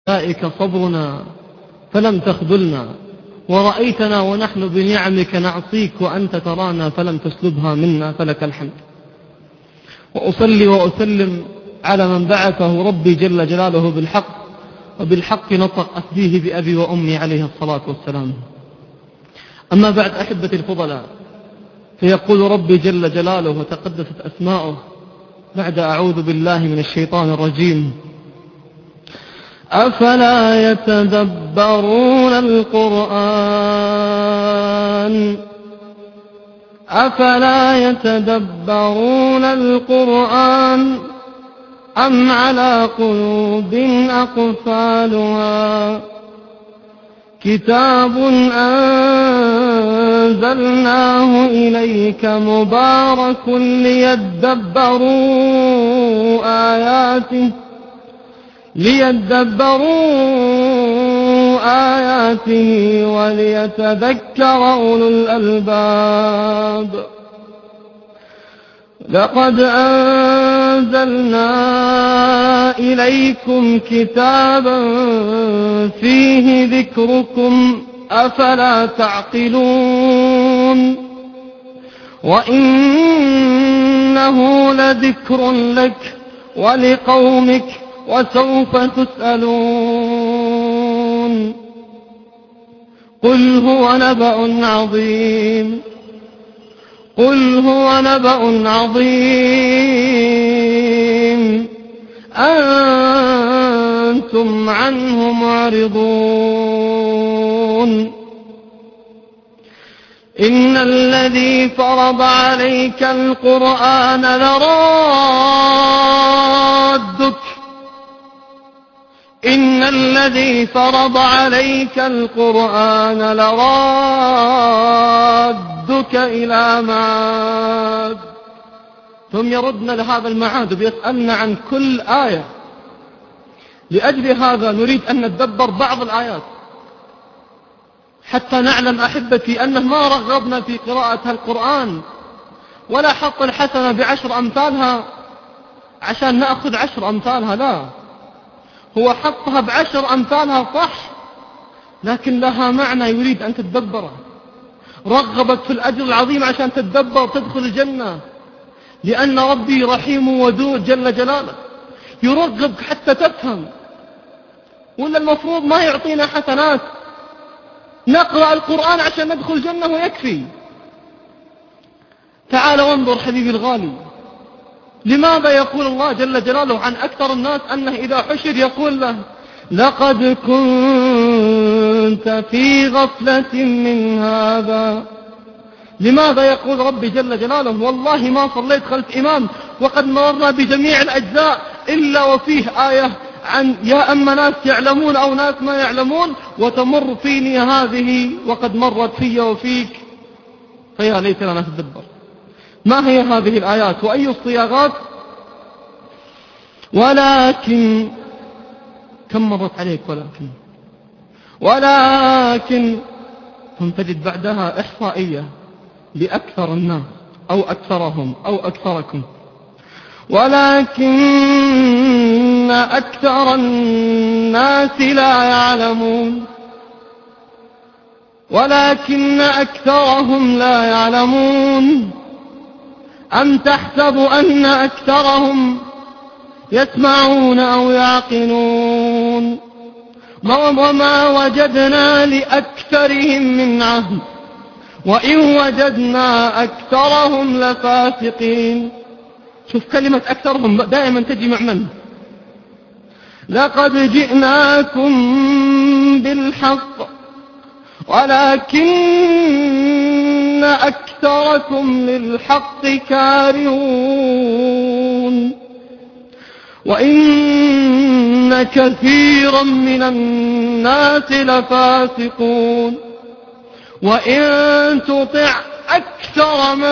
جزائك صبرنا فلم تخذلنا، ورأيتنا ونحن بنعمك نعصيك وأنت ترانا فلم تسلبها منا، فلك الحمد. وأصلي وأسلم على من بعثه ربي جل جلاله بالحق، وبالحق نطق أفديه بأبي وأمي عليه الصلاة والسلام. أما بعد أحبتي الفضلاء، فيقول ربي جل جلاله وتقدست أسماؤه بعد أعوذ بالله من الشيطان الرجيم: أفلا يتدبرون القرآن أم على قلوب أقفالها كتاب أنزلناه إليك مبارك ليدبروا آياته وليتذكر أولو الألباب. لقد أنزلنا إليكم كتابا فيه ذكركم أفلا تعقلون وإنه لذكر لك ولقومك وسوف تسألون. قل هو نبأ عظيم أنتم عنه معرضون. إن الذي فرض عليك القرآن لرادك إلى معاد. ثم يردنا لهذا المعاد وبيسألنا عن كل آية. لأجل هذا نريد أن نتدبر بعض الآيات حتى نعلم أحبتي أنه ما رغبنا في قراءة القرآن ولا حط الحسنة ب10 أمثالها عشان نأخذ 10 أمثالها، لا، هو حطها ب10 أمثالها صح، لكن لها معنى يريد أن تتدبره. رغبك في الأجر العظيم عشان تتدبر تدخل الجنة، لأن ربي رحيم ودود جل جلاله، يرغبك حتى تفهم. ولا المفروض ما يعطينا حسنات، نقرأ القرآن عشان ندخل الجنة ويكفي. تعال وانظر حبيبي الغالي، لماذا يقول الله جل جلاله عن أكثر الناس أنه إذا حشر يقول له: لقد كنت في غفلة من هذا؟ لماذا يقول ربي جل جلاله: والله ما صليت خلف إمام وقد مررنا بجميع الأجزاء إلا وفيه آية عن يا أما ناس يعلمون أو ناس ما يعلمون، وتمر فيني هذه وقد مرت في وفيك. فيا ليتنا نتدبر ما هي هذه الآيات وأي الصياغات. ولكن كم مرت عليك ولكن ثم تجد بعدها إحصائية لأكثر الناس أو أكثرهم أو أكثركم. ولكن أكثر الناس لا يعلمون، ولكن أكثرهم لا يعلمون. أم تحسب أن أكثرهم يسمعون أو يعقلون؟ وما وجدنا لأكثرهم من عهد وإن وجدنا أكثرهم لفاسقين. شوف كلمة أكثرهم دائما تجي مع من؟ لقد جئناكم بالحق ولكن أكثركم للحق كارهون وإن كثيرا من الناس لفاسقون. وإن تطع أكثر من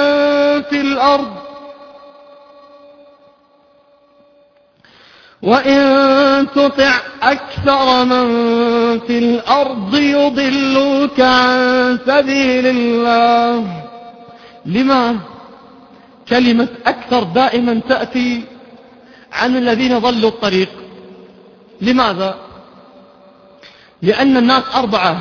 في الأرض يضلوك عن سبيل الله. لما كلمة أكثر دائما تأتي عن الذين ضلوا الطريق؟ لماذا؟ لأن الناس أربعة،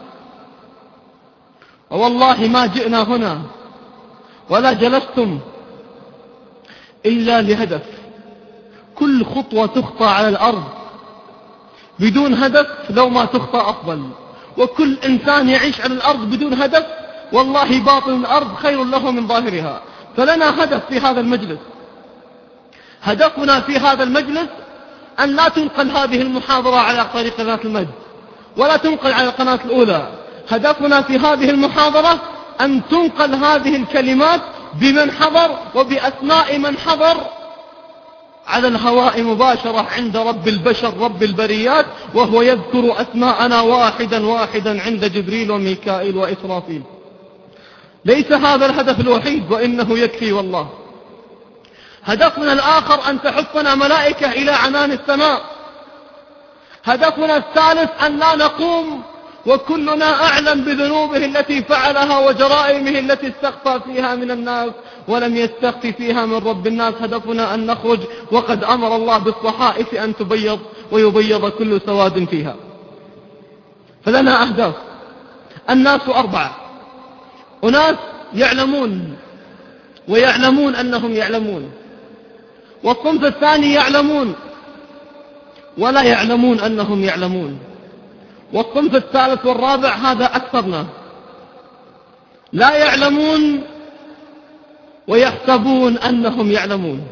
والله ما جئنا هنا ولا جلستم إلا لهدف. كل خطوة تخطى على الأرض بدون هدف لو ما تخطى أفضل، وكل إنسان يعيش على الأرض بدون هدف والله باطن الأرض خير له من ظاهرها. فلنا هدف في هذا المجلس. هدفنا في هذا المجلس أن لا تنقل هذه المحاضرة على طريق قناة المجد ولا تنقل على القناة الأولى. هدفنا في هذه المحاضرة أن تنقل هذه الكلمات بمن حضر وبأسماء من حضر على الهواء مباشرة عند رب البشر رب البريات، وهو يذكر أسماءنا واحدا واحدا عند جبريل وميكائيل وإسرافيل. ليس هذا الهدف الوحيد وإنه يكفي والله. هدفنا الآخر أن تحفنا ملائكة إلى عنان السماء. هدفنا الثالث أن لا نقوم وكلنا أعلم بذنوبه التي فعلها وجرائمه التي استخفى فيها من الناس ولم يستخفي فيها من رب الناس. هدفنا أن نخرج وقد أمر الله بالصحائف أن تبيض ويبيض كل سواد فيها. فلنا أهداف. الناس أربعة: أناس يعلمون ويعلمون أنهم يعلمون، والصنف الثاني يعلمون ولا يعلمون أنهم يعلمون، والصنف الثالث والرابع هذا أكثرنا لا يعلمون ويحسبون أنهم يعلمون،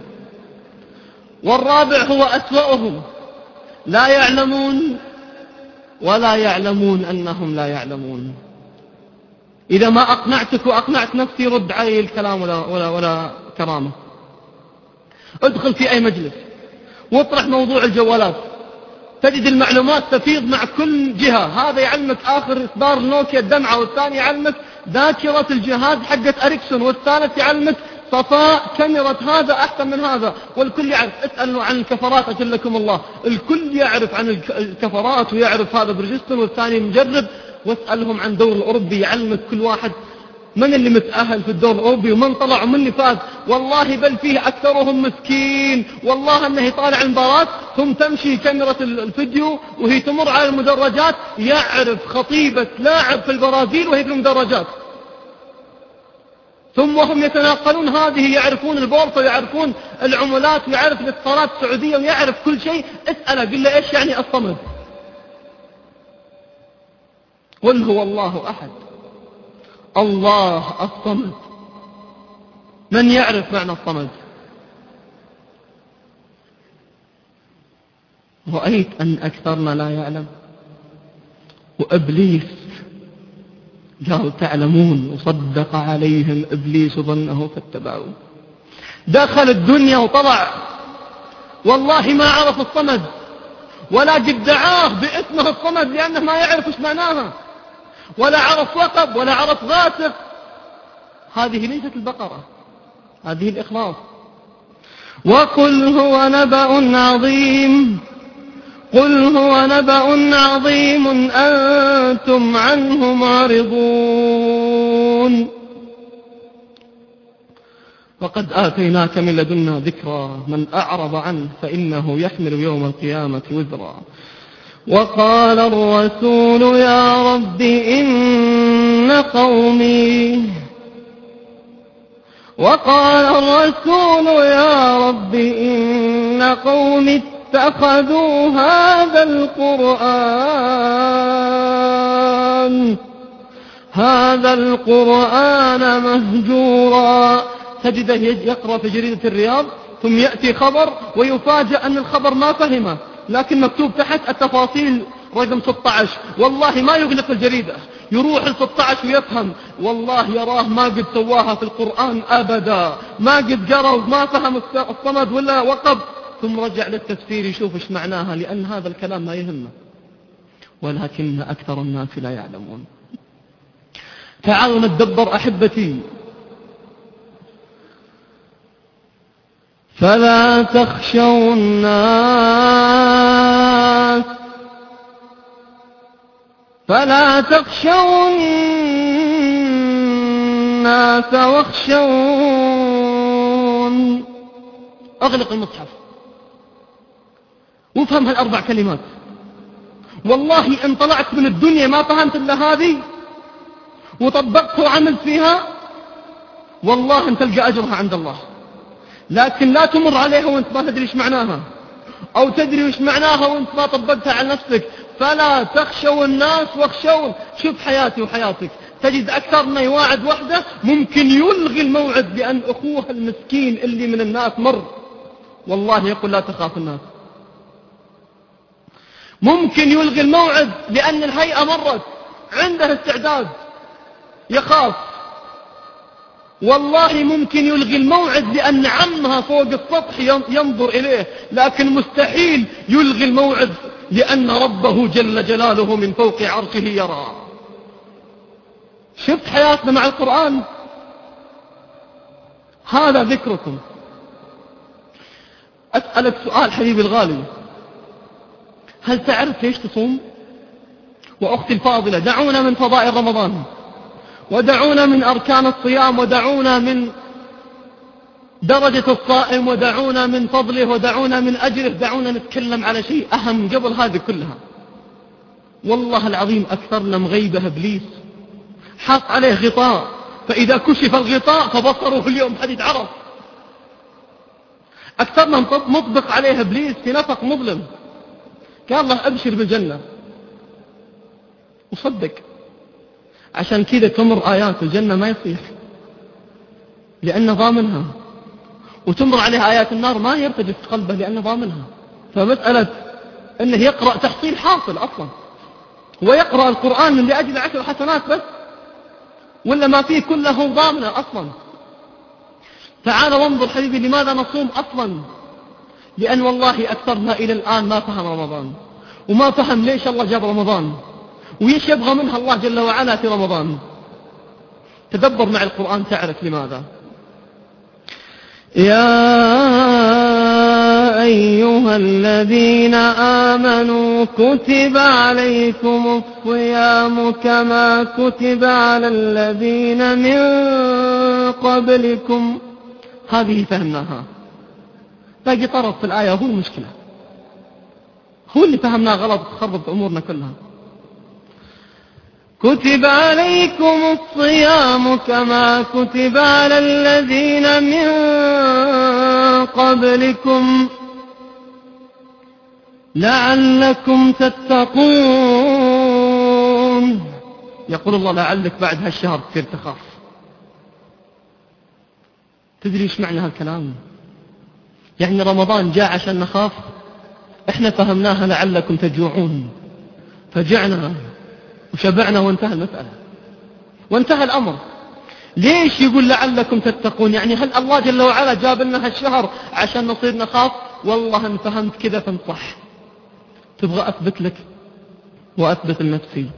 والرابع هو أسوأهم: لا يعلمون ولا يعلمون أنهم لا يعلمون. إذا ما أقنعتك وأقنعت نفسي رد علي الكلام ولا كرامة. ادخل في أي مجلس واطرح موضوع الجوالات، تجد المعلومات تفيض مع كل جهة. هذا يعلمك آخر إصدار نوكيا الدمعة، والثاني يعلمك ذاكرة الجهاز حقت أريكسون، والثالث يعلمك صفاء كاميرا هذا أحسن من هذا، والكل يعرف. اسألوا عن الكفرات أجلكم الله، الكل يعرف عن الكفرات ويعرف هذا برجستر والثاني مجرب. واسألهم عن دور الأوروبي، يعلمك كل واحد من اللي متأهل في الدور الأوروبي ومن طلع ومن اللي فاز. والله بل فيه أكثرهم مسكين، والله أنه يطالع المباراة ثم تمشي كاميرا الفيديو وهي تمر على المدرجات، يعرف خطيبة لاعب في البرازيل وهي في المدرجات، ثم وهم يتناقلون هذه يعرفون البورصة ويعرفون العملات ويعرف الاتصالات السعودية ويعرف كل شيء. اسأله قل له إيش يعني الصمد؟ قل هو الله أحد الله الصمد. من يعرف معنى الصمد؟ رأيت أن أكثرنا لا يعلم، وإبليس قال تعلمون وصدق عليهم إبليس ظنه فاتبعوه. دخل الدنيا وطلع والله ما عرف الصمد ولا قد دعاه باسمه الصمد لأنه ما يعرف ايش معناها، ولا عرف وقب ولا عرف غاسق. هذه ليست البقرة، هذه الإخلاص. وقل هو نبأ عظيم، قل هو نبأ عظيم أنتم عنه معرضون. وقد آتيناك من لدنا ذكرى من أعرض عنه فإنه يحمل يوم القيامة وزرا. وقال الرسول يا رب إن قومي اتخذوا هذا القرآن مهجورا. تجده يقرأ في جريدة الرياض ثم يأتي خبر ويفاجأ أن الخبر ما فهمه، لكن مكتوب تحت التفاصيل رقم 16. والله ما يغلق الجريدة، يروح ال 16 ويفهم. والله يراه ما قد سواها في القرآن أبدا، ما قد قرأ وما فهم الصمد ولا وقب، ثم رجع للتفسير يشوف ايش معناها، لأن هذا الكلام ما يهمه. ولكن أكثر الناس لا يعلمون. تعالوا نتدبر أحبتي. فلا تخشوا الناس واخشون. أغلق المصحف وافهم هالأربع كلمات والله إن طلعت من الدنيا ما فهمت إلا هذه وطبقتها وعملت فيها، والله أن تلقى أجرها عند الله. لكن لا تمر عليها وانت ما تدري ايش معناها، أو تدري ايش معناها وانت ما طبقتها على نفسك. فلا تخشوا الناس واخشون. شوف حياتي وحياتك، تجد أكثرنا يواعد وحده ممكن يلغي الموعد لأن أخوه المسكين اللي من الناس مر، والله يقول لا تخاف الناس. ممكن يلغي الموعد لأن الهيئة مرت، عنده استعداد يخاف. والله ممكن يلغي الموعد لأن عمها فوق السطح ينظر إليه، لكن مستحيل يلغي الموعد لأن ربه جل جلاله من فوق عرشه يرى. شفت حياتنا مع القرآن؟ هذا ذكركم. أسألك سؤال حبيبي الغالي، هل تعرف ليش تصوم؟ وأختي الفاضلة، دعونا من فضائل رمضان، ودعونا من أركان الصيام، ودعونا من درجة الصائم، ودعونا من فضله، ودعونا من أجره. دعونا نتكلم على شيء أهم قبل هذه كلها. والله العظيم أكثرنا مغيبة إبليس، حاط عليه غطاء، فإذا كشف الغطاء فبصره اليوم حديد عرف. أكثرنا مطبق عليه إبليس في نفق مظلم. قال الله أبشر بالجنة وصدق، عشان كذا تمر آيات الجنة ما يصيح لأنه ضامنها، وتمر عليه آيات النار ما يرتجف قلبه لأنه ضامنها. فمسألة أنه يقرأ تحصيل حاصل أصلا، ويقرأ القرآن لأجل 10 حسنات بس، ولا ما فيه كله ضامنه أصلا. تعال وانظر حبيبي لماذا نصوم أصلا. لأن والله أكثرنا إلى الآن ما فهم رمضان، وما فهم ليش الله جاب رمضان، ويش يبغى منها الله جل وعلا في رمضان. تدبر مع القرآن تعرف لماذا. يا أيها الذين آمنوا كتب عليكم الصيام كما كتب على الذين من قبلكم. هذه فهمناها، باقي طرف في الآية هو المشكلة، هو اللي فهمناه غلط تخرب أمورنا كلها. كتب عليكم الصيام كما كتب على الذين من قبلكم لعلكم تتقون. يقول الله لعلك بعد هالشهر تصير تخاف. تدري ايش معنى هالكلام؟ يعني رمضان جاء عشان نخاف؟ احنا فهمناها لعلكم تجوعون، فجعنا وشبعنا وانتهى المسألة وانتهى الأمر. ليش يقول لعلكم تتقون؟ يعني هل الله جل وعلا جاب لنا هالشهر عشان نصير نخاف؟ والله ان فهمت كذا فانصح. تبغى أثبت لك وأثبت لنفسي.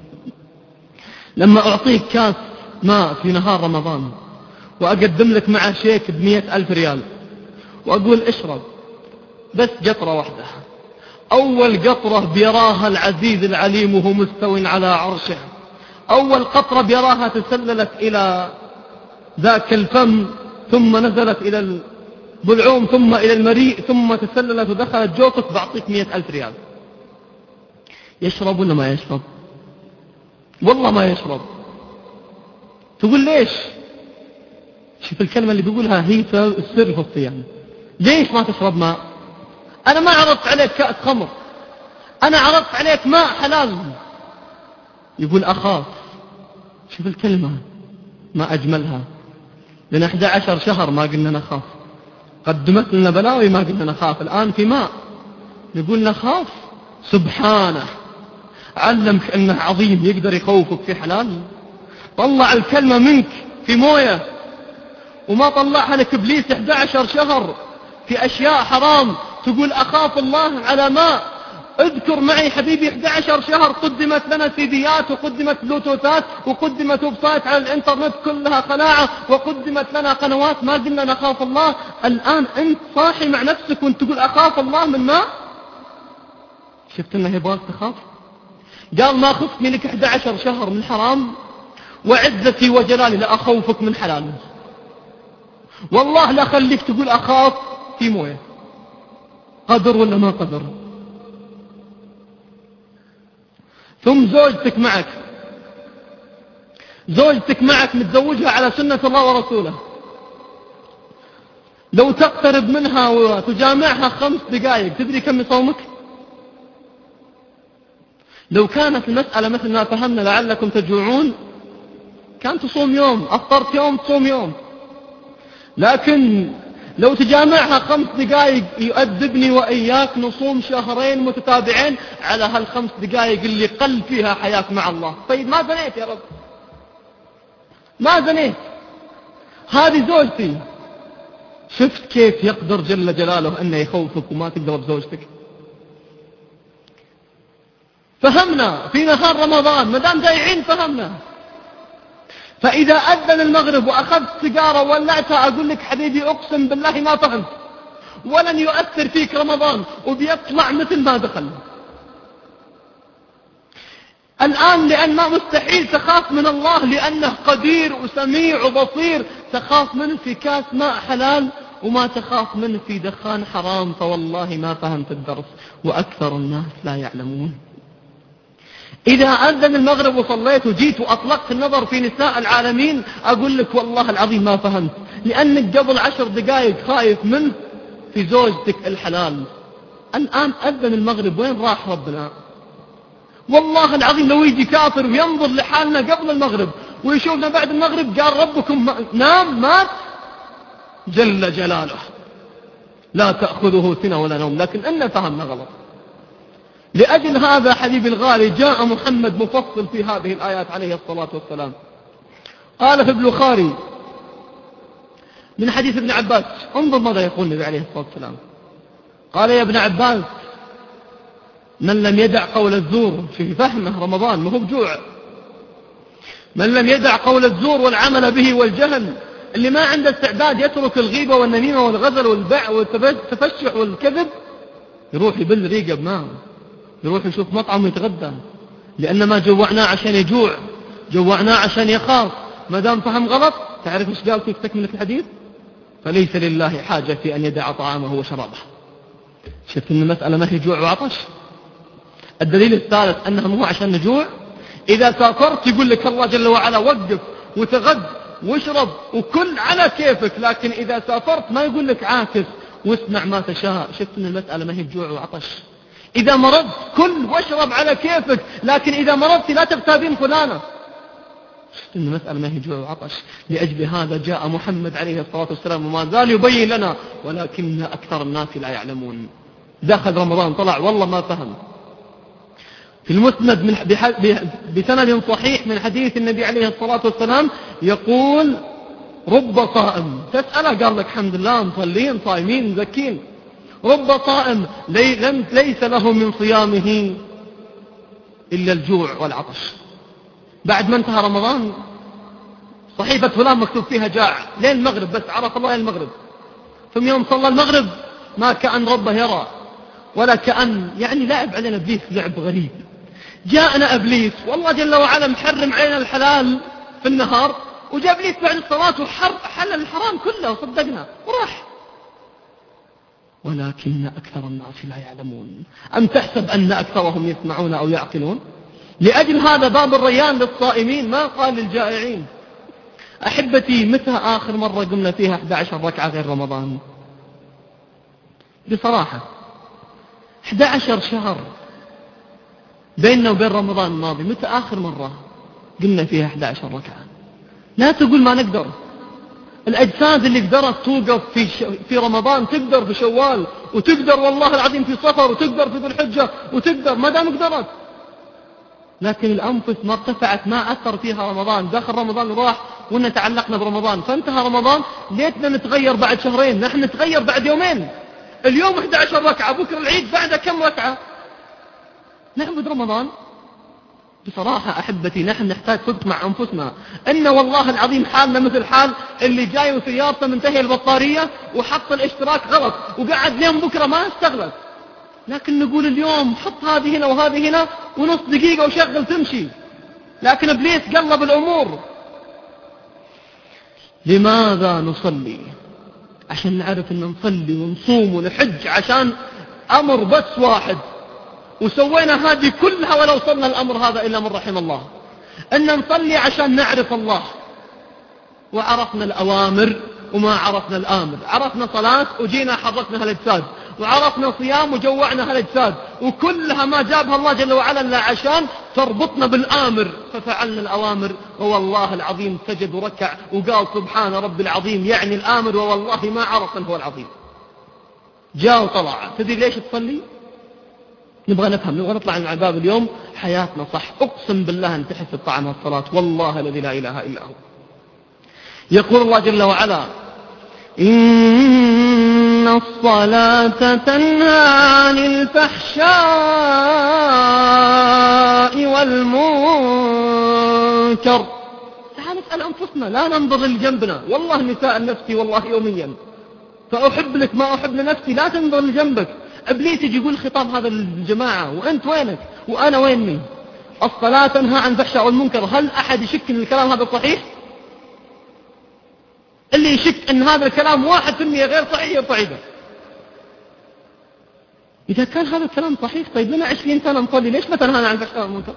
لما أعطيك كاس ماء في نهار رمضان وأقدم لك معه شيك ب100,000 ريال وأقول اشرب بس قطرة واحدة، أول قطرة بيراها العزيز العليم وهو مستو على عرشه، أول قطرة بيراها تسللت إلى ذاك الفم، ثم نزلت إلى البلعوم، ثم إلى المريء، ثم تسللت ودخلت جوفك، بعطيك 100,000 ريال. يشرب ولا ما يشرب؟ والله ما يشرب. تقول ليش؟ شوف الكلمة اللي بيقولها هي السر في الصيام. ليش ما تشرب ماء؟ أنا ما عرضت عليك كأس خمر، أنا عرضت عليك ماء حلال. يقول أخاف. شوف الكلمة ما أجملها. لنا 11 شهر ما قلنا نخاف، قدمت لنا بلاوي ما قلنا نخاف، الآن في ماء يقول نخاف. سبحانه، علمك أنه عظيم يقدر يخوفك في حلال. طلع الكلمة منك في موية، وما طلعها لك إبليس 11 شهر في أشياء حرام. تقول أخاف الله على ماء. اذكر معي حبيبي 11 شهر قدمت لنا سيديات، وقدمت بلوتوثات، وقدمت ويب سايت على الانترنت كلها خلاعة، وقدمت لنا قنوات ما قلنا نخاف الله. الآن أنت صاحي مع نفسك وانت تقول أخاف الله من ماء. شفت انه يبغاك تخاف؟ قال ما خفتني لك 11 شهر من حرام، وعزتي وجلالي لأخوفك من حلال. والله لا خليك تقول أخاف في مويه. قدر ولا ما قدر؟ ثم زوجتك معك متزوجها على سنة الله ورسوله، لو تقترب منها وتجامعها 5 دقائق تدري كم يصومك؟ لو كانت المسألة مثل ما فهمنا لعلكم تجوعون كان تصوم يوم، أفطرت يوم تصوم يوم. لكن لو تجامعها 5 دقائق يؤدبني وإياك نصوم 2 متتابعين على هال5 دقائق اللي قل فيها حياك مع الله. طيب ما زنيت يا رب، ما زنيت، هذه زوجتي. شفت كيف يقدر جل جلاله أنه يخوفك وما تقدر بزوجتك؟ فهمنا في نهار رمضان، مدام جايعين فهمنا. فإذا أذن المغرب وأخذت سيجارة وولعتها أقول لك حبيبي أقسم بالله ما فهمت، ولن يؤثر فيك رمضان وبيطلع مثل ما دخل. الآن لأن ما مستحيل تخاف من الله لأنه قدير وسميع وبصير، تخاف منه في كاس ماء حلال وما تخاف منه في دخان حرام، فوالله ما فهمت الدرس وأكثر الناس لا يعلمون. إذا أذن المغرب وصليت وجيت وأطلقت النظر في نساء العالمين أقول لك والله العظيم ما فهمت، لأنك قبل 10 دقائق خايف منه في زوجتك الحلال. الآن أذن المغرب، وين راح ربنا؟ والله العظيم لو يجي كافر وينظر لحالنا قبل المغرب ويشوفنا بعد المغرب قال ربكم نام مات جل جلاله، لا تأخذه سنة ولا نوم. لكن إننا فهمنا غلط. لأجل هذا حبيبي الغالي جاء محمد مفصل في هذه الآيات عليه الصلاة والسلام. قال في البخاري من حديث ابن عباس، انظر ماذا يقول النبي عليه الصلاة والسلام. قال يا ابن عباس من لم يدع قول الزور، في فهمه رمضان ما هو بجوع، من لم يدع قول الزور والعمل به والجهل، اللي ما عنده استعداد يترك الغيبة والنميمة والغزل والبيع والتفشح والكذب، يروح يبل ريقه بماء، يروح يشوف مطعم يتغدى، لأن ما جوعناه عشان يجوع، جوعناه عشان يخاف. ما دام فهم غلط، تعرف ايش قال في تكملة الحديث؟ فليس لله حاجة في أن يدع طعامه وشرابه. شفت أن المسألة ما هي جوع وعطش. الدليل الثالث أنها مو عشان نجوع. إذا سافرت يقول لك الله جل وعلا وقف وتغد واشرب وكل على كيفك، لكن إذا سافرت ما يقول لك عاكس واسمع ما تشاء. شفت أن المسألة ما هي جوع وعطش. إذا مرضت كل واشرب على كيفك، لكن إذا مرضت لا تغتابين فلانة. شفت أن المسألة ما هي جوع وعطش. لأجل هذا جاء محمد عليه الصلاة والسلام وما زال يبين لنا، ولكن أكثر الناس لا يعلمون. دخل رمضان طلع والله ما فهم. في المسند بسند صحيح من حديث النبي عليه الصلاة والسلام يقول رب صائم، تسأله قال لك الحمد لله مصلين صائمين مزكين. رب صائم ليس له من صيامه إلا الجوع والعطش. بعد ما انتهى رمضان صحيفة فلان مكتوب فيها جاع لين المغرب، بس عرف الله المغرب. ثم يوم صلى المغرب ما كأن ربه يرى، ولا كأن يعني لعب علينا إبليس لعب غريب. جاءنا إبليس والله جل وعلا محرم علينا الحلال في النهار، وجاء إبليس بعد الصلاة وحلل الحرام كله وصدقنا وراح. ولكن أكثر الناس لا يعلمون. أم تحسب أن أكثرهم يسمعون أو يعقلون؟ لأجل هذا باب الريان للصائمين ما قال للجائعين. أحبتي متى آخر مرة قمنا فيها 11 ركعة غير رمضان؟ بصراحة 11 شهر بيننا وبين رمضان الماضي، متى آخر مرة قمنا فيها 11 ركعة؟ لا تقول ما نقدر. الأجساد اللي قدرت توقف في رمضان تقدر في شوال، وتقدر والله العظيم في صفر، وتقدر في ذي الحجة، وتقدر ما دام قدرت. لكن الأنفس ما ارتفعت، ما أثر فيها رمضان. داخل رمضان وراح وإن تعلقنا برمضان، فانتهى رمضان. ليتنا نتغير بعد شهرين، نحن نتغير بعد يومين. اليوم 11 ركعة، بكرة العيد بعد كم ركعة؟ نعبد رمضان. بصراحة أحبتي نحن نحتاج صدق مع أنفسنا، إن والله العظيم حالنا مثل حال اللي جاي وسيارته منتهي البطارية وحط الاشتراك غلط وقعد لين بكرة ما استغلت. لكن نقول اليوم حط هذه هنا وهذه هنا ونص دقيقة وشغل تمشي. لكن إبليس قلب الأمور. لماذا نصلي؟ عشان نعرف أن نصلي ونصوم ونحج عشان أمر بس واحد، وسوينا هذه كلها ولا وصلنا الأمر هذا إلا من رحم الله، أن نصلي عشان نعرف الله، وعرفنا الأوامر وما عرفنا الآمر. عرفنا صلاة وجينا حركنا هالأجساد، وعرفنا صيام وجوعنا هالأجساد، وكلها ما جابها الله جل وعلا إلا عشان تربطنا بالآمر، ففعلنا الأوامر. ووالله العظيم سجد وركع وقال سبحان رب العظيم، يعني الآمر ووالله ما عرف من هو العظيم. جاء وطلع. تدري ليش تصلي؟ نبغى نفهم، نبغى نطلع من الباب اليوم حياتنا صح. أقسم بالله أن تحس بطعم الصلاة، والله الذي لا إله إلا هو. يقول الله جل وعلا: إن الصلاة تنهى عن الفحشاء والمنكر. تعال نسأل أنفسنا، لا ننظر لجنبنا. والله نساء نفسي والله يوميا، فأحب لك ما أحب لنفسي، لا تنظر لجنبك. إبليس يجي يقول خطاب هذا للجماعة، وأنت وينك وأنا ويني؟ الصلاة تنهى عن الفحشاء والمنكر. هل أحد يشك أن الكلام هذا صحيح؟ اللي يشك أن هذا الكلام 1% غير صحيح يرفع يده. إذا كان هذا الكلام صحيح، طيب لنا 20 سنة نصلي، ليش ما تنهانا عن الفحشاء والمنكر؟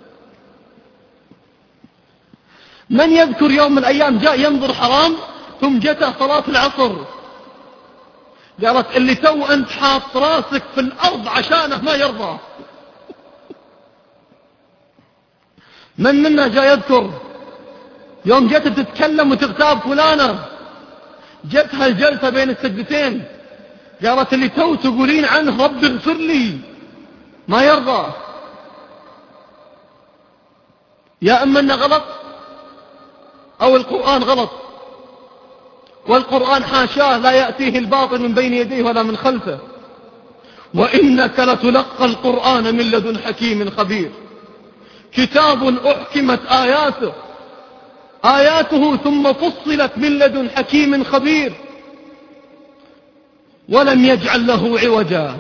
من يذكر يوم من الأيام جاء ينظر حرام ثم جته صلاة العصر، قالت اللي تو أنت حاط راسك في الأرض عشانه ما يرضى. من منا جاء يذكر يوم جت تتكلم وتغتاب فلانة، جتها الجلسة بين السجدتين، قالت اللي تو تقولين عنه رب اغفر لي ما يرضى؟ يا أما أنه غلط أو القرآن غلط، والقرآن حاشاه لا يأتيه الباطل من بين يديه ولا من خلفه، وإنك لتلقى القرآن من لدن حكيم خبير. كتاب أحكمت آياته ثم فصلت من لدن حكيم خبير، ولم يجعل له عوجا.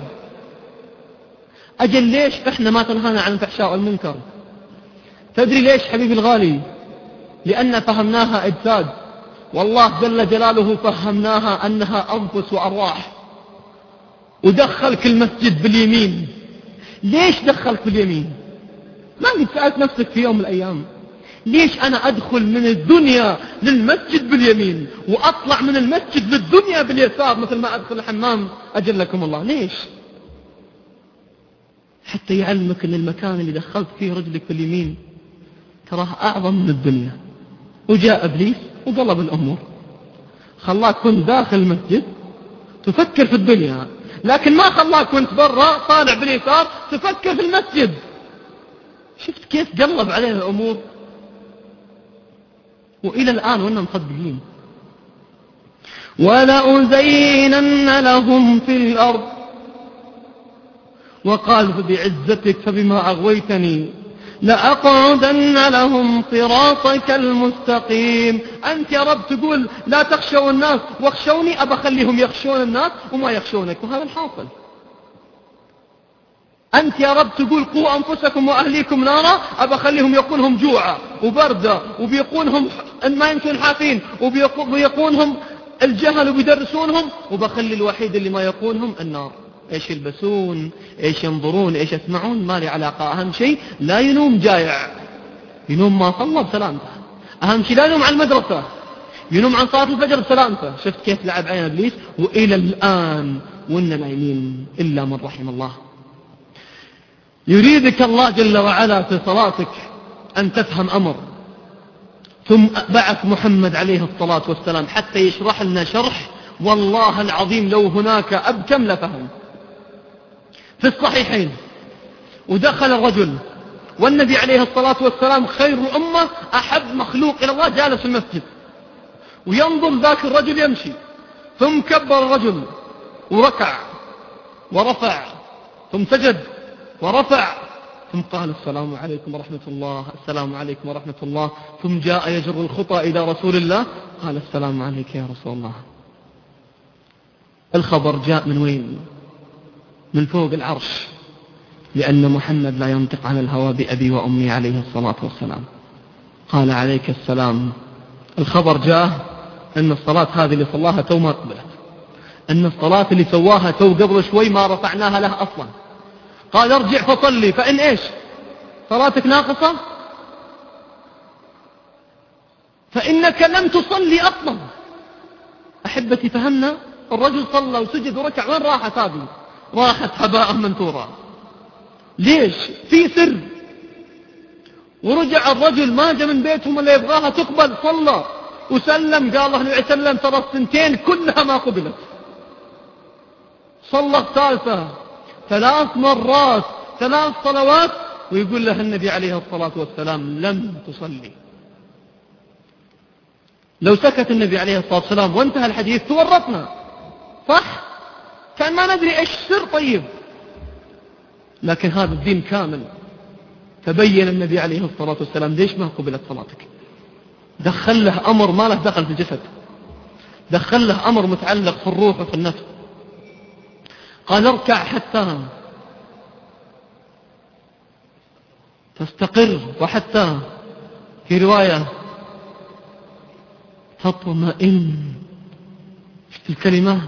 أجل ليش إحنا ما تنهانا عن الفحشاء والمنكر؟ تدري ليش حبيبي الغالي؟ لأن فهمناها أجساد، والله جل جلاله فهمناها أنها أنفس وأرواح. ودخلك المسجد باليمين. ليش دخلك باليمين؟ ما قد سألت نفسك في يوم من الأيام ليش أنا أدخل من الدنيا للمسجد باليمين وأطلع من المسجد للدنيا باليسار مثل ما أدخل الحمام؟ أجلكم الله. ليش؟ حتى يعلمك أن المكان اللي دخلت فيه رجلك باليمين تراه أعظم من الدنيا. وجاء إبليس وقلب الأمور، خلاك كنت داخل المسجد تفكر في الدنيا، لكن ما خلاك كنت برا طالع باليسار تفكر في المسجد. شفت كيف قلب علينا الأمور؟ وإلى الآن وإنهم مصدقين. ولأزينن لهم في الأرض، وقال بعزتك فبما أغويتني لأقعدن لهم صراطك المستقيم. أنت يا رب تقول لا تخشوا الناس واخشوني، أبا خليهم يخشون الناس وما يخشونك، وهذا الحاصل. أنت يا رب تقول قوا أنفسكم وأهليكم نارا، أبا خليهم يقونهم جوعا وبردا، وبيقونهم أن ما يمكن حافين، وبيقونهم الجهل وبيدرسونهم، وبخلي الوحيد اللي ما يقونهم النار. إيش يلبسون، إيش ينظرون، إيش يسمعون، ما لي علاقة. أهم شيء لا ينوم جائع، ينوم ما صلى بسلامته. أهم شيء لا ينوم عن المدرسة، ينوم عن صلاة الفجر بسلامته. شفت كيف لعب عين إبليس؟ وإلى الآن وإن نايمين إلا من رحم الله. يريدك الله جل وعلا في صلاتك أن تفهم أمر، ثم بعث محمد عليه الصلاة والسلام حتى يشرح لنا شرح والله العظيم لو هناك أبكم لفهم. في الصحيحين ودخل الرجل والنبي عليه الصلاة والسلام خير الأمة أحب مخلوق إلى الله جالس في المسجد، وينظر ذاك الرجل يمشي، ثم كبر الرجل وركع ورفع، ثم سجد ورفع، ثم قال السلام عليكم ورحمة الله، السلام عليكم ورحمة الله، ثم جاء يجر الخطى إلى رسول الله قال السلام عليك يا رسول الله. الخبر جاء من وين؟ من فوق العرش، لأن محمد لا ينطق عن الهوى بأبي وأمي عليه الصلاة والسلام. قال عليك السلام. الخبر جاء أن الصلاة هذه اللي صلاها تو ما قبلت، أن الصلاة اللي سواها تو قبل شوي ما رفعناها له أصلا، قال ارجع فصلي فإن إيش؟ صلاتك ناقصة، فإنك لم تصلي أصلا. أحبتي فهمنا؟ الرجل صلى وسجد وركع، وين راحت هذه؟ راحت هباء منثورا. ليش؟ في سر. ورجع الرجل ما جاء من بيتهم اللي يبغاها تقبل، صلى وسلم، قال الله عليه وسلم ترى السنتين كلها ما قبلت. صلى الثالثة 3 مرات 3 صلوات، ويقول له النبي عليه الصلاة والسلام لم تصلي. لو سكت النبي عليه الصلاة والسلام وانتهى الحديث تورطنا، صح؟ كان ما ندري ايش سر. طيب لكن هذا الدين كامل، تبين النبي عليه الصلاة والسلام ليش ما قبلت صلاتك. دخل له أمر ما له دخل في الجسد، دخل له أمر متعلق في الروح وفي النفس. قال اركع حتى تستقر، وحتى في رواية تطمئن. شفت الكلمة؟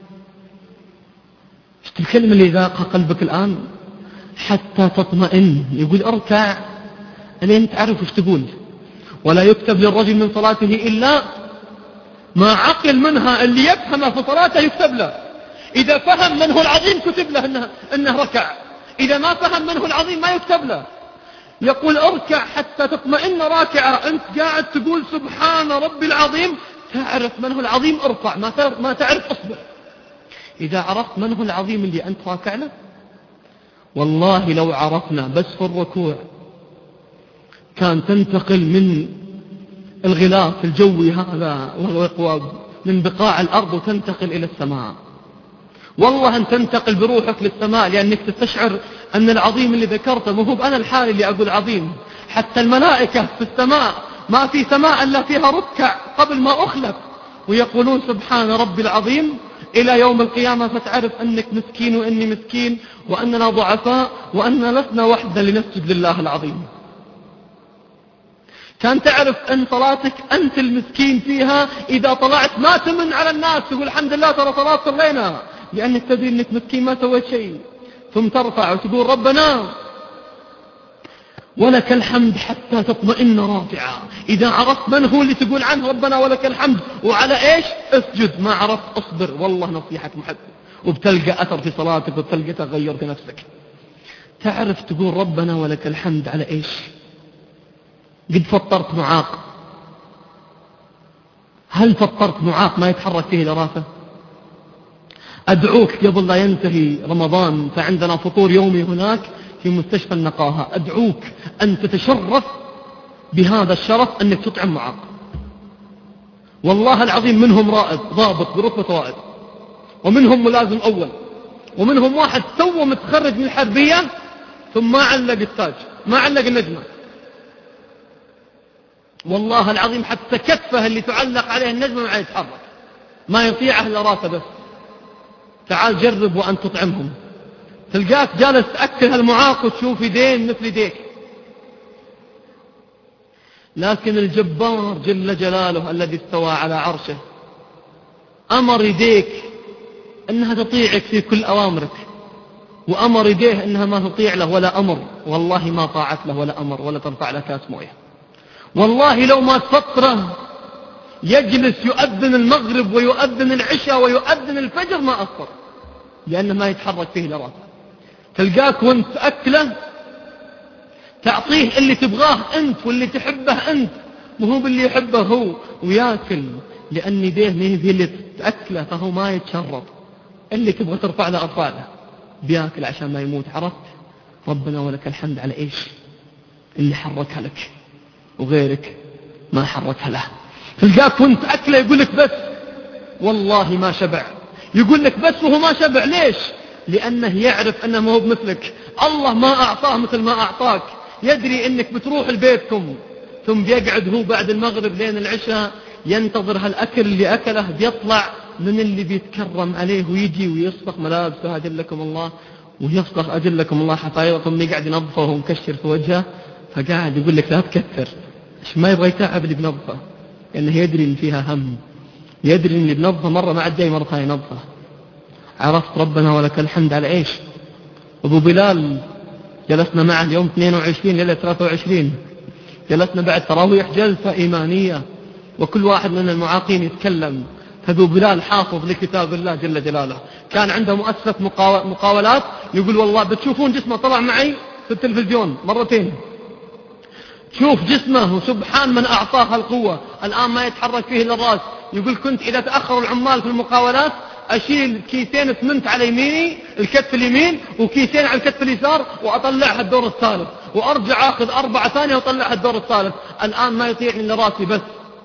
شفت الكلمة اللي ذاقها قلبك الآن؟ حتى تطمئن. يقول اركع لين تعرف وش تقول. ولا يكتب للرجل من صلاته إلا ما عقل منها. اللي يفهمه في صلاته يكتب له. إذا فهم منه العظيم كتب له إنه ركع، إذا ما فهم منه العظيم ما يكتب له. يقول اركع حتى تطمئن راكعة. أنت قاعد تقول سبحان ربي العظيم، تعرف من هو العظيم ارفع، ما تعرف اصبر. إذا عرفت من هو العظيم اللي أنت راكع له، والله لو عرفنا بس في الركوع كان تنتقل من الغلاف الجوي هذا من بقاع الأرض وتنتقل إلى السماء. والله أن تنتقل بروحك للسماء، لأنك تستشعر أن العظيم اللي ذكرته مو هو أنا الحالي اللي أقول عظيم. حتى الملائكة في السماء ما في سماء إلا فيها ركع قبل ما أخلق ويقولون سبحان ربي العظيم إلى يوم القيامة. فتعرف أنك مسكين وأني مسكين، وأننا ضعفاء، وأننا لسنا وحدا لنسجد لله العظيم. كان تعرف أن صلاتك أنت المسكين فيها، إذا طلعت ما تمن على الناس تقول الحمد لله ترى صلاة صلينا، لأنك تدري أنك مسكين ما سويت شيء. ثم ترفع وتقول ربنا ولك الحمد حتى تطمئن رافعا. إذا عرفت من هو اللي تقول عنه ربنا ولك الحمد وعلى إيش اسجد، ما عرفت اصبر، والله نصيحة محب، وبتلقى أثر في صلاتك وبتلقى تغير في نفسك. تعرف تقول ربنا ولك الحمد على إيش؟ قد فطرت معاق. هل فطرت معاق ما يتحرك فيه الأرافة؟ أدعوك قبل لا ينتهي رمضان، فعندنا فطور يومي هناك في مستشفى النقاهة، أدعوك أن تتشرف بهذا الشرف أنك تطعم معاق. والله العظيم منهم رائد ضابط برتبة رائد، ومنهم ملازم أول، ومنهم واحد تو متخرج من الحربية ثم ما علق التاج، ما علق النجمة. والله العظيم حتى كتفه اللي تعلق عليه النجمة ما يتحرك، ما يطيعه إلا راسه بس. تعال جرب وأن تطعمهم، تلقاك جالس تأكل هالمعاق وتشوف يدين مثل يديك. لكن الجبار جل جلاله الذي استوى على عرشه أمر يديك أنها تطيعك في كل أوامرك، وأمر يديه أنها ما تطيع له ولا أمر. والله ما طاعت له ولا أمر ولا ترفع له كاس مويه. والله لو ما تفطره يجلس يؤذن المغرب ويؤذن العشاء ويؤذن الفجر ما أفطر، لأنه ما يتحرك فيه لراسه. تلقاك وانت أكله تعطيه اللي تبغاه أنت واللي تحبه أنت، مو باللي يحبه هو، وياكل لأن يديه ما هي اللي تأكله، فهو ما يتشرط. اللي تبغى ترفع له أرفع له، بياكل عشان ما يموت. عرفت؟ ربنا ولك الحمد على إيش؟ اللي حركها لك وغيرك ما حركها له. تلقاك وانت أكله يقول لك بس، والله ما شبع، يقول لك بس وهو ما شبع. ليش؟ لأنه يعرف أنه ما هو بمثلك. الله ما أعطاه مثل ما أعطاك، يدري أنك بتروح لبيتكم ثم بيقعد هو بعد المغرب لين العشاء ينتظر هالأكل اللي أكله، بيطلع من اللي بيتكرم عليه ويجي ويصفق ملابسه أجلكم الله، ويصفق أجلكم الله حفايضكم، يقعد ينظفه وهو مكشر في وجهه. فقاعد يقول لك لا تكثر، ما يبغى يتعب اللي بنظفه، لأنه يدري إن فيها هم، يدري إن اللي بنظفه مرة ما عاد جاي مرة ثانية نظفه. عرفت؟ ربنا ولك الحمد على إيش؟ أبو بلال جلسنا معه اليوم 22 ليلة 23، جلسنا بعد تراويح جلسة إيمانية، وكل واحد من المعاقين يتكلم. فأبو بلال حافظ لكتاب الله جل جلاله، كان عنده مؤسسة مقاولات، يقول والله بتشوفون جسمه طلع معي في التلفزيون مرتين، شوف جسمه وسبحان من أعطاه القوة، الآن ما يتحرك فيه إلا الرأس. يقول كنت إذا تأخر العمال في المقاولات أشيل كيسين اسمنت على يميني الكتف اليمين وكيسين على الكتف اليسار وأطلعها الدور الثالث، وأرجع أخذ 4 ثانية وأطلعها الدور الثالث. الآن ما يطيعني إلا راسي بس.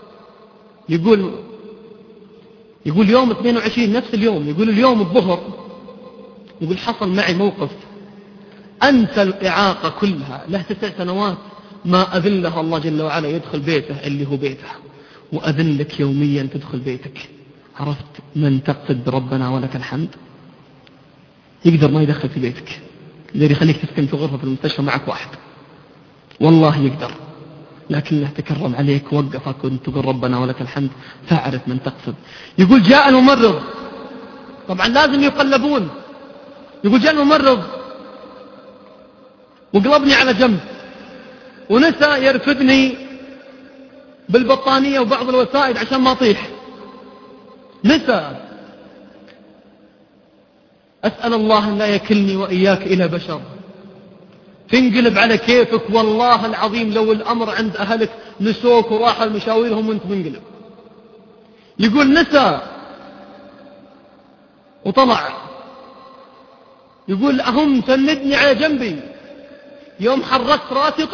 يقول يوم 22 نفس اليوم، يقول اليوم الظهر، يقول حصل معي موقف أنسى الإعاقة كلها، له 9 سنوات ما أذن له الله جل وعلا يدخل بيته اللي هو بيته، وأذن لك يوميا تدخل بيتك. عرفت من تقصد بربنا ولك الحمد؟ يقدر ما يدخل في بيتك، يقدر يخليك تسكن في غرفة في المستشفى معك واحد، والله يقدر، لكنه تكرم عليك ووقفك وانت تقول ربنا ولك الحمد، فاعرف من تقصد. يقول جاء الممرض، طبعا لازم يقلبون، يقول جاء الممرض وقلبني على جنب ونسى يرفدني بالبطانية وبعض الوسائد عشان ما أطيح، نسى. أسأل الله أن لا يكلني وإياك إلى بشر، تنقلب على كيفك والله العظيم لو الأمر عند أهلك نسوك وراحوا المشاويرهم وانت منقلب. يقول نسى وطلع، يقول أهم سندني على جنبي، يوم حركت راسي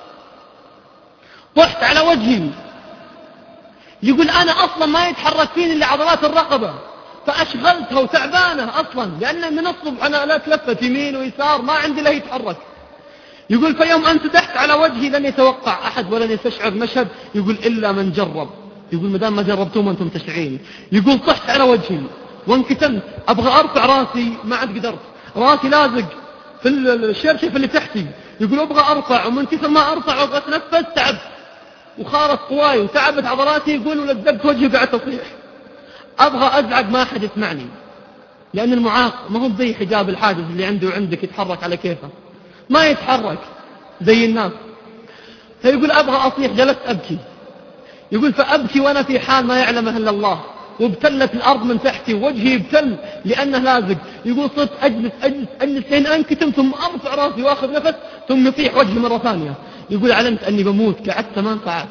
طحت على وجهي. يقول أنا أصلا ما يتحرك فيني إلا عضلات الرقبة، فأشغلتها وتعبانة أصلا، لأن من الصبح أنا لا تلفت يمين ويسار ما عندي له يتحرك. يقول فيوم أن سدحت على وجهي لن يتوقع أحد ولن يستشعر مشهد، يقول إلا من جرب. يقول مدام ما جربتم أنتم تشعرين. يقول طحت على وجهي وانكتمت، أبغى أرفع راسي ما عاد قدرت، راسي لازق في الشرشف اللي تحتي. يقول أبغى أرفع ومن كثر ما أرفع وأبغى أتنفس تعبت وخارت قواي وتعبت عضلاتي. يقول ولذبت وجهي وقعدت أصيح، أبغى أزعق ما أحد يسمعني، لأن المعاق ما هو زي حجاب الحاجز اللي عنده وعندك يتحرك على كيفه، ما يتحرك زي الناس. فيقول أبغى أصيح، جلست أبكي. يقول فأبكي وأنا في حال ما يعلمه إلا الله، وابتلت الأرض من تحتي ووجهي يبتل لأنه لازق. يقول صرت أجلس لين أنكتم ثم أرفع راسي وأخذ نفس ثم يطيح وجهي مرة ثانية. يقول علمت أني بموت، قعدت 8 ساعات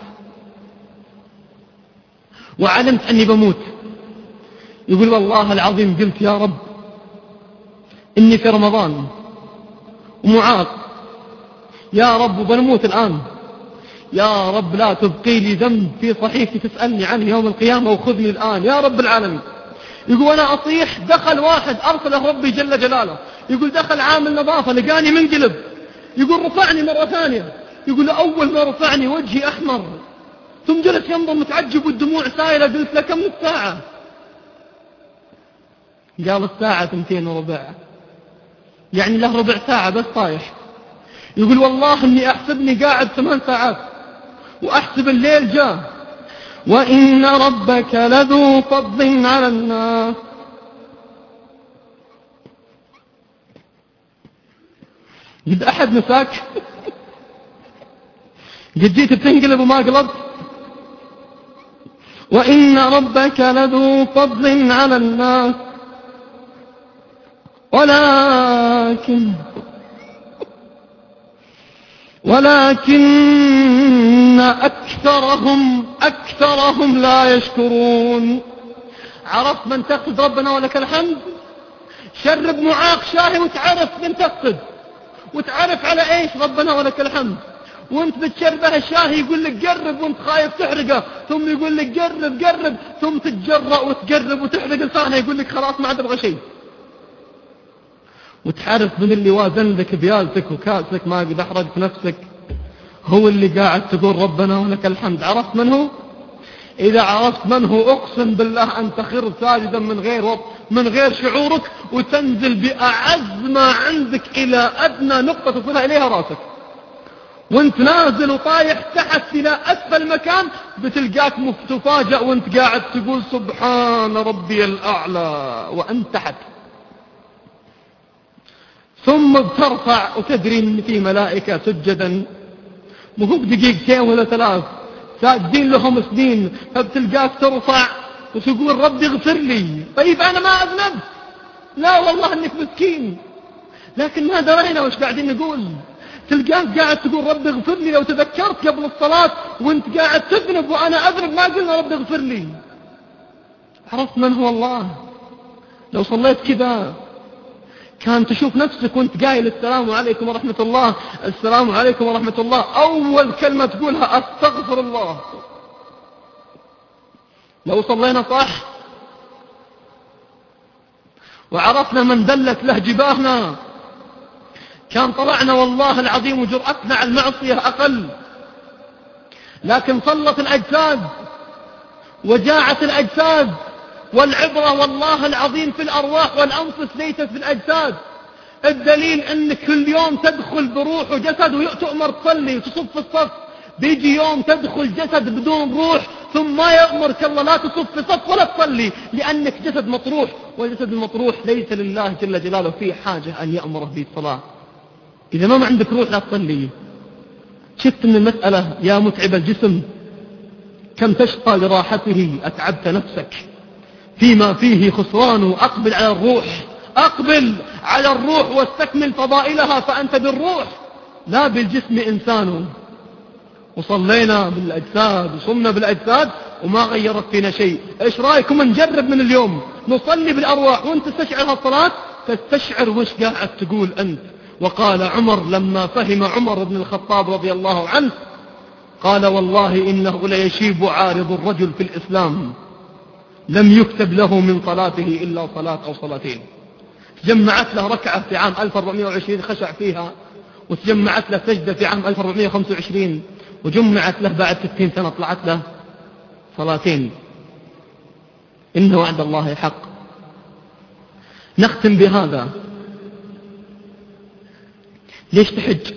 وعلمت أني بموت. يقول والله العظيم قلت يا رب إني في رمضان ومعاق، يا رب وبنموت الآن، يا رب لا تبقي لي ذنب في صحيفتي تسألني عنه يوم القيامة وخذني الآن يا رب العالمين. يقول أنا أصيح، دخل واحد أرسله ربي جل جلاله، يقول دخل عامل نظافة لقاني منقلب، يقول رفعني مرة ثانية. يقول أول ما رفعني وجهي أحمر، ثم جلس ينظر متعجب والدموع سائلة. قلت له كم الساعة؟ قال الساعة 2:15، يعني له ربع ساعة بس طايح. يقول والله إني أحسبني قاعد 8 ساعات وأحسب الليل جاء. وإن ربك لذو فضل على الناس. قد أحد نساك؟ قد جيت بتنقلب وما قلبت؟ وإن ربك لذو فضل على الناس ولكن أكثرهم لا يشكرون. عرفت من تقصد ربنا ولك الحمد؟ شرب معاق شاهي وتعرف من تقصد وتعرف على ايش ربنا ولك الحمد. وانت بتشربه الشاهي يقول لك قرب وانت خايف تحرقه، ثم يقول لك قرب ثم تتجرأ وتقرب وتحرق لسانه يقول لك خلاص ما عاد ابغى شيء. وتعرف من اللي وازن لك بيالتك وكاسك ما قد أحرقت نفسك؟ هو اللي قاعد تقول ربنا ولك الحمد. عرفت من هو؟ إذا عرفت من هو أقسم بالله أن تخر ساجدا من غير شعورك، وتنزل بأعز ما عندك إلى أدنى نقطة تصلها إليها راسك، وانت نازل وطايح تحت إلى أسفل مكان بتلقاك تفاجأ وانت قاعد تقول سبحان ربي الأعلى وأنت تحت. ثم بترفع وتدري ان في ملائكة سجدا، مو بدقيقتين ولا 3 ساجدين لهم سنين، فبتلقاك ترفع وتقول ربي اغفر لي. طيب انا ما اذنبت، لا والله انك مسكين، لكن ما درينا وش قاعدين نقول. تلقاك قاعد تقول ربي اغفر لي، لو تذكرت قبل الصلاة وانت قاعد تذنب وانا اذنب ما قلنا ربي اغفر لي. عرفت من هو الله. لو صليت كذا كان تشوف نفسك وانت قايل السلام عليكم ورحمة الله، السلام عليكم ورحمة الله، أول كلمة تقولها أستغفر الله. لو صلينا صح وعرفنا من دلت له جباهنا كان طلعنا والله العظيم وجرأتنا على المعصية أقل. لكن صلت الأجساد وجاعت الأجساد، والعبرة والله العظيم في الأرواح والأنفس ليست في الأجساد. الدليل أنك كل يوم تدخل بروح وجسد وتؤمر تصلي وتصف الصف، بيجي يوم تدخل جسد بدون روح ثم ما يأمرك الله لا تصف في صف ولا تصلي، لأنك جسد مطروح، والجسد المطروح ليس لله جل جلاله فيه حاجة أن يأمره بالصلاة. إذا ما عندك روح لا تصلي. شفت من المسألة يا متعب الجسم كم تشقى لراحته، أتعبت نفسك فيما فيه خسران. أقبل على الروح، أقبل على الروح واستكمل فضائلها، فأنت بالروح لا بالجسم إنسان. وصلينا بالأجساد وصمنا بالأجساد وما غيرت فينا شيء. إيش رأيكم نجرب من اليوم نصلي بالأرواح وانت تستشعر هالصلاة، تستشعر وش قاعد تقول أنت. وقال عمر لما فهم عمر بن الخطاب رضي الله عنه قال والله إنه ليشيب عارض الرجل في الإسلام لم يكتب له من صلاته إلا صلاة أو صلاتين. جمعت له ركعة في عام 1420 خشع فيها، وتجمعت له سجدة في عام 1425، وجمعت له بعد 60 سنة طلعت له صلاتين. إن وعد الله حق. نختم بهذا. ليش تحج؟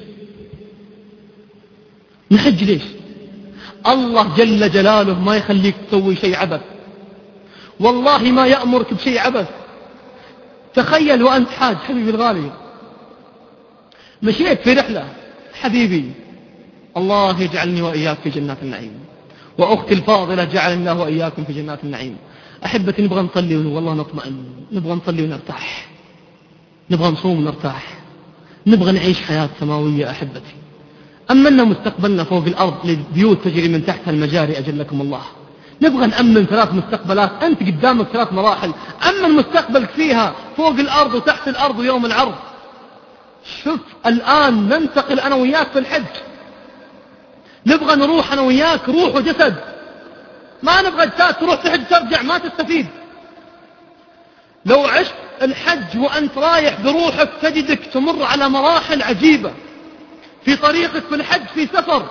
نحج ليش؟ الله جل جلاله ما يخليك تسوي شيء عبث، والله ما يأمرك بشيء عبث. تخيل وأنت حاج حبيبي الغالي، مشيت في رحلة حبيبي، الله يجعلني وإياك في جنات النعيم، وأختي الفاضلة جعل الله وإياكم في جنات النعيم. أحبتي نبغى نصلي والله نطمئن، نبغى نصلي ونرتاح، نبغى نصوم ونرتاح، نبغى نعيش حياة سماوية أحبتي. أمنا مستقبلنا فوق الأرض للبيوت تجري من تحتها المجاري أجلكم الله. نبغى نأمن 3 مستقبلات، أنت قدامك 3 مراحل، أمن مستقبلك فيها فوق الأرض وتحت الأرض ويوم العرض. شوف الآن ننتقل أنا وياك في الحج، نبغى نروح أنا وياك روح وجسد، ما نبغى جسد تروح تحج ترجع ما تستفيد. لو عشت الحج وأنت رايح بروحك تجدك تمر على مراحل عجيبة في طريقك في الحج في سفر.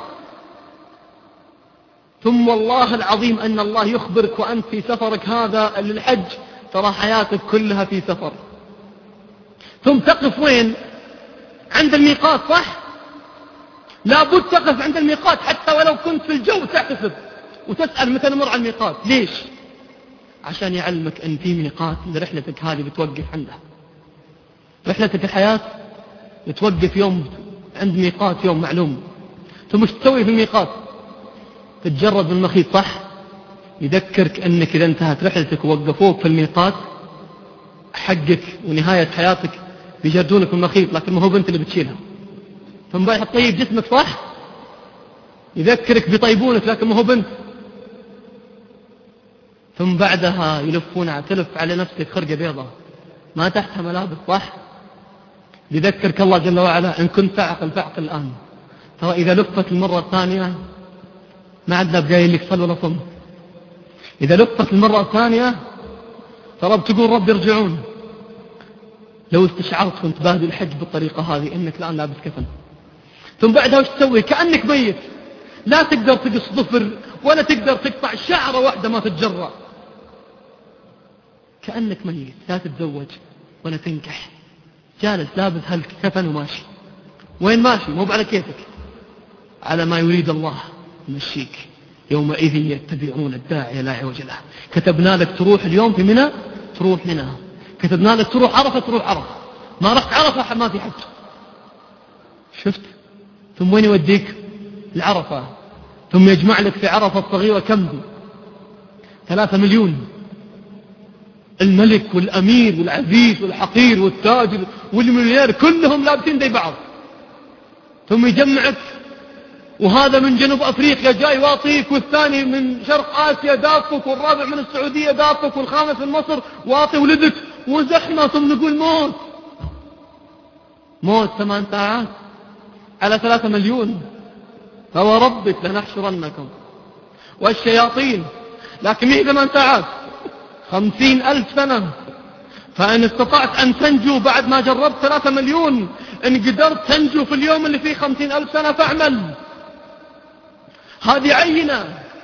ثم والله العظيم أن الله يخبرك وأنت في سفرك هذا للحج ترى حياتك كلها في سفر. ثم تقف وين؟ عند الميقات، صح؟ لابد تقف عند الميقات حتى ولو كنت في الجو تحتسب وتسأل متى نمر على الميقات. ليش؟ عشان يعلمك أن في ميقات لرحلتك هذه بتوقف عندها. رحلتك الحياة بتوقف يوم عند ميقات يوم معلوم. ثم ايش تسوي في الميقات؟ تتجرد من المخيط، صح؟ يذكرك أنك إذا انتهت رحلتك ووقفوك في الميقات حقك ونهاية حياتك بيجردونك من المخيط، لكن ما هو بنت اللي بتشيلها. ثم بايح تطيب جسمك، صح؟ يذكرك بيطيبونك لكن ما هو بنت. ثم بعدها يلفون تلف على نفسك خرقة بيضة ما تحتها ملابس، صح؟ يذكرك الله جل وعلا إن كنت تعقل فاعقل الآن، ترى إذا لفت المرة الثانية ما عدنا بقاي لك صل ولا صم. إذا لفت المرة الثانية ترى بتقول رب ارجعون. لو استشعرت وانت بادئ الحج بالطريقة هذه إنك الآن لابس كفن، ثم بعدها وش تسوي؟ كأنك ميت، لا تقدر تقص ظفر ولا تقدر تقطع شعرة واحدة ما تتجرأ، كأنك ميت، لا تتزوج ولا تنكح، جالس لابس هالكفن وماشي. وين ماشي؟ مو على كيفك، على ما يريد الله يمشيك. يومئذ يتبعون الداعي لا عوج له. كتبنا لك تروح اليوم في منى تروح منى، كتبنا لك تروح عرفة تروح عرفة، ما رحت عرفة ما في حج. شفت؟ ثم وين يوديك؟ العرفة. ثم يجمع لك في عرفة الصغيرة كم دي؟ 3 مليون. الملك والأمير والعزيز والحقير والتاجر والمليونير كلهم لابسين زي بعض. ثم يجمعك، وهذا من جنوب أفريقيا جاي واطيك، والثاني من شرق آسيا دافك، والرابع من السعودية دافك، والخامس من مصر واطي ولدك، وزحمة. ثم نقول موت. موت 8 ساعات على 3 مليون. فوربك لنحشرنكم والشياطين، لكن هي 8 ساعات 50,000 سنة. فإن استطعت أن تنجو بعد ما جربت 3 مليون، إن قدرت تنجو في اليوم اللي فيه 50,000 سنة فاعمل. هذه عينة.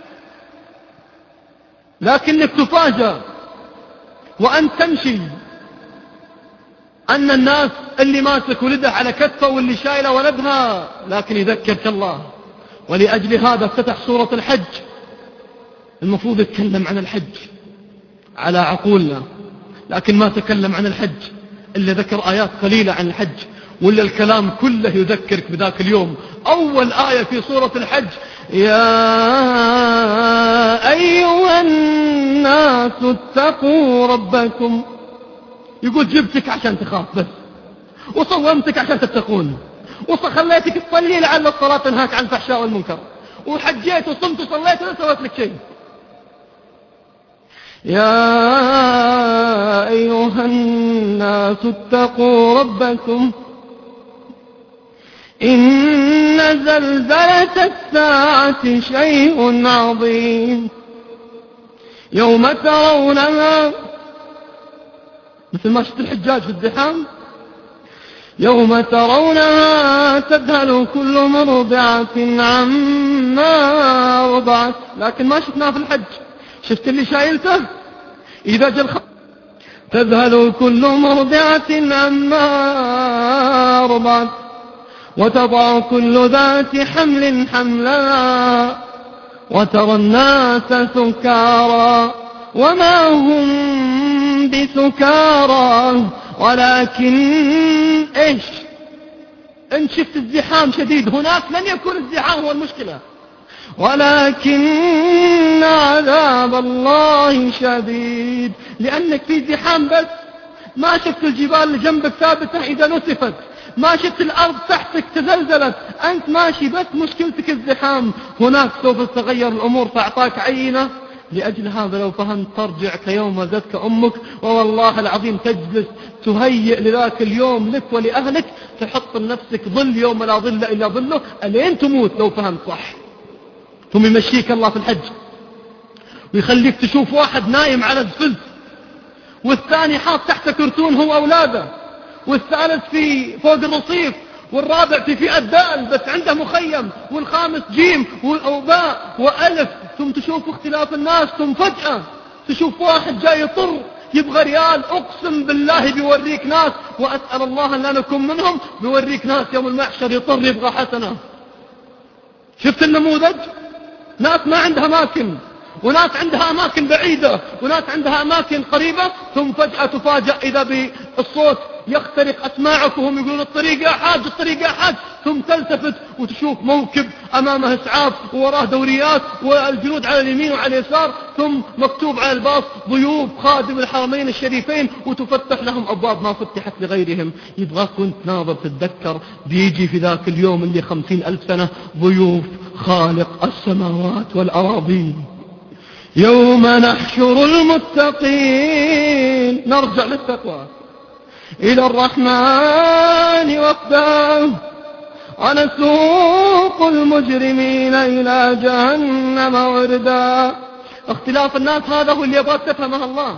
لكنك تفاجأ وأنت تمشي أن الناس اللي ماسك ولده على كتفه واللي شايله ولدها، لكن يذكرك الله. ولأجل هذا افتتح سورة الحج. المفروض يتكلم عن الحج على عقولنا، لكن ما تكلم عن الحج إلا ذكر آيات قليلة عن الحج، ولا الكلام كله يذكرك بذاك اليوم. أول آية في سورة الحج: يا أيها الناس اتقوا ربكم. يقول جبتك عشان تخاف بس، وصومتك عشان تتقون، وخليتك تصلي لعل الصلاة تنهاك عن الفحشاء والمنكر، وحجيت وصمت وصليت ولا سويت لك شيء. يا أيها الناس اتقوا ربكم إن زلزلة الساعة شيء عظيم يوم ترونها، مثل ما شفت الحجاج في الزحام، يوم ترونها تذهل كل مرضعة عما رضعت. لكن ما شفناه في الحج. شفت اللي شايلته إذا جل تذهل كل مرضعة عما رضعت وتضع كل ذات حمل حملها وترى الناس سكارى وما هم بسكارى ولكن إيش؟ إن شفت الزحام شديد هناك لن يكون الزحام هو المشكلة، ولكن عذاب الله شديد. لأنك في زحام بس، ما شفت الجبال اللي جنبك ثابتة إذا نسفت، ما شفت الأرض تحتك تزلزلت، أنت ماشي بس مشكلتك الزحام. هناك سوف تتغير الأمور فأعطاك عينة. لأجل هذا لو فهمت ترجع كيوم ولدتك أمك، والله العظيم تجلس تهيئ لذاك اليوم لك ولأهلك، تحط لنفسك ظل يوم لا ظل إلا ظله ألين تموت لو فهمت صح. ثم يمشيك الله في الحج ويخليك تشوف واحد نايم على الزفلت، والثاني حاط تحت كرتون هو أولاده، والثالث في فوق الرصيف، والرابع في فئة دال بس عنده مخيم، والخامس جيم وباء وألف. ثم تشوف اختلاف الناس، ثم فجأة تشوف واحد جاي يطر يبغى ريال، أقسم بالله بيوريك ناس، وأسأل الله أن لا نكون منهم، بيوريك ناس يوم المحشر يطر يبغى حسنة. شفت النموذج؟ ناس ما عندها أماكن، وناس عندها أماكن بعيدة، وناس عندها أماكن قريبة، ثم فجأة تفاجأ إذا بالصوت يخترق أسماعك وهم يقولون الطريق يا حاج الطريق يا حاج، ثم تلتفت وتشوف موكب أمامه إسعاف ووراه دوريات والجنود على اليمين وعلى اليسار، ثم مكتوب على الباص ضيوف خادم الحرمين الشريفين، وتفتح لهم أبواب ما فتحت لغيرهم. يبغاك كنت ناظر تتذكر بيجي في ذاك اليوم اللي 50,000 سنة ضيوف خالق السماوات والأراضين. يوم نحشر المتقين، نرجع للتقوى، إلى الرحمن وفدا ونسوق المجرمين إلى جهنم وردا. اختلاف الناس هذا هو اللي يبغى تفهمه الله.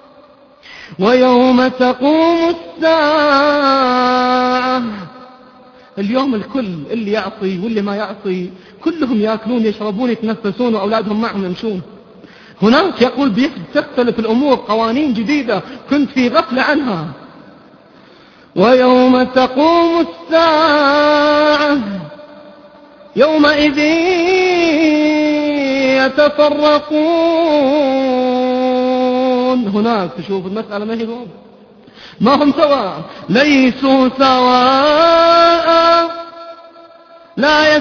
ويوم تقوم الساعة، اليوم الكل اللي يعصي واللي ما يعصي كلهم يأكلون يشربون يتنفسون وأولادهم معهم يمشون. هناك يقول تختلف الأمور، قوانين جديدة كنت في غفلة عنها. ويوم تقوم الساعة يومئذ يتفرقون. هناك تشوف المسألة ما هي واضحة. ما هم سواء، ليسوا سواء لا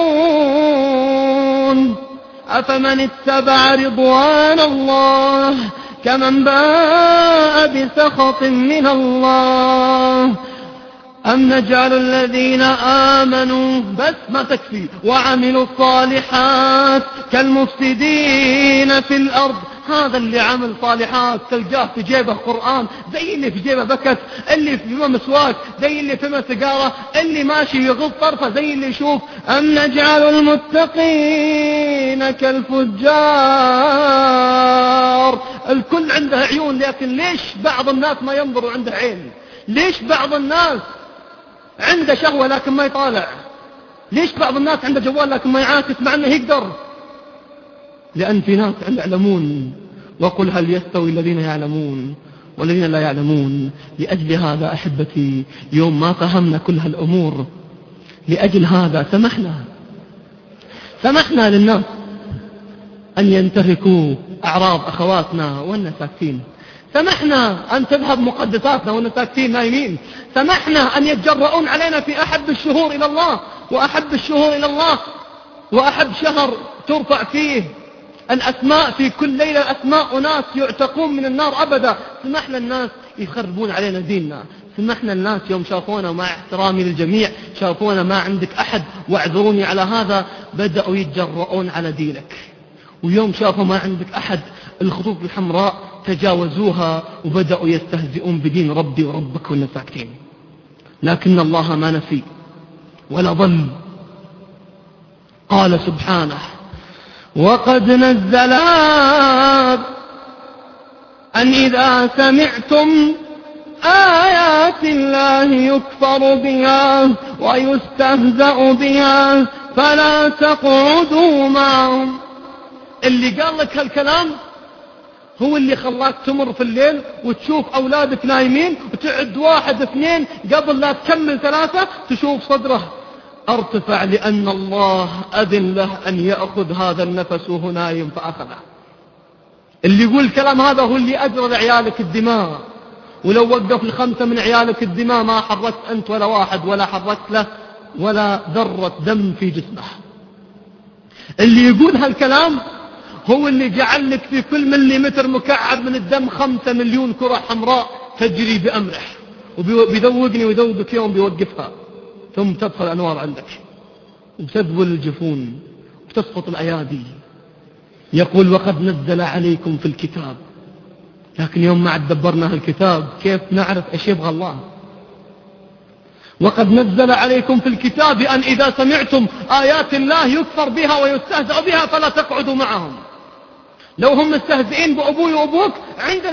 يستوون، أفمن اتبع رضوان الله كمن باء بسخط من الله، أم نجعل الذين آمنوا بس ما تكفي وعملوا الصالحات كالمفسدين في الأرض. هذا اللي عمل صالحات تلقاه في جيبه قرآن، زي اللي في جيبه بكت، اللي في فمه مسواك زي اللي في فمه سيجارة، اللي ماشي يغض طرفه زي اللي يشوف. أم نجعل المتقين كالفجار. الكل عنده عيون، لكن ليش بعض الناس ما ينظر وعنده عين؟ ليش بعض الناس عنده شهوة لكن ما يطالع؟ ليش بعض الناس عنده جوال لكن ما يعاكس مع أنه يقدر؟ لأن في ناس يعلمون، وقل هل يستوي الذين يعلمون والذين لا يعلمون. لأجل هذا أحبتي يوم ما فهمنا كل هالأمور، لأجل هذا سمحنا للناس أن ينتهكوا أعراض أخواتنا وأننا ساكتين، سمحنا أن تذهب مقدساتنا وأننا ساكتين نايمين، سمحنا أن يتجرؤون علينا في أحب الشهور إلى الله، وأحب الشهور إلى الله وأحب شهر ترفع فيه الأسماء في كل ليلة، أسماء أناس يعتقون من النار أبدا. سمحنا الناس يخربون علينا ديننا، سمحنا الناس يوم شافونا، مع احترامي للجميع، شافونا ما عندك أحد واعذروني على هذا، بدأوا يتجرؤون على دينك. ويوم شافوا ما عندك أحد، الخطوط الحمراء تجاوزوها وبدأوا يستهزئون بدين ربي وربك وإننا ساكتين. لكن الله ما نسي ولا ضل، قال سبحانه وقد نزل أن إذا سمعتم آيات الله يكفر بها ويستهزأ بها فلا تقعدوا معهم. اللي قال لك هالكلام هو اللي خلاك تمر في الليل وتشوف أولادك نايمين وتعد 1 2 قبل لا تكمل 3 تشوف صدره ارتفع، لأن الله أذن له أن يأخذ هذا النفس وهو نايم فأخذه. اللي يقول الكلام هذا هو اللي أجرى لعيالك الدماء، ولو وقف ل5 من عيالك الدماء ما حركت أنت ولا واحد، ولا حركت له ولا ذرة دم في جسمه. اللي يقول هالكلام هو اللي جعل لك في كل مليمتر مكعب من الدم 5 مليون كرة حمراء تجري بأمره، وبيذوقني ويذوقك يوم بيوقفها، ثم تدخل الأنوار عندك وتذبل الجفون وتسقط الأيادي. يقول وقد نزل عليكم في الكتاب، لكن يوم ما دبرنا الكتاب كيف نعرف ايش يبغى الله؟ وقد نزل عليكم في الكتاب أن إذا سمعتم آيات الله يكفر بها ويستهزأ بها فلا تقعدوا معهم. لو هم مستهزئين بأبوي وأبوك عندنا